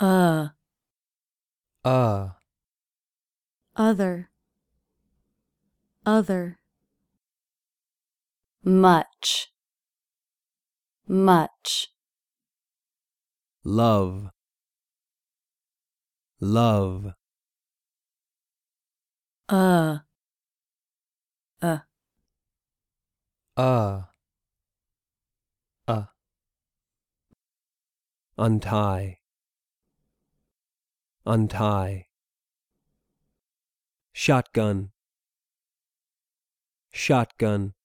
uh, uh, other, other. Much, much. love, love, Uh, uh. uh, uh, untie, untie, shotgun, shotgun,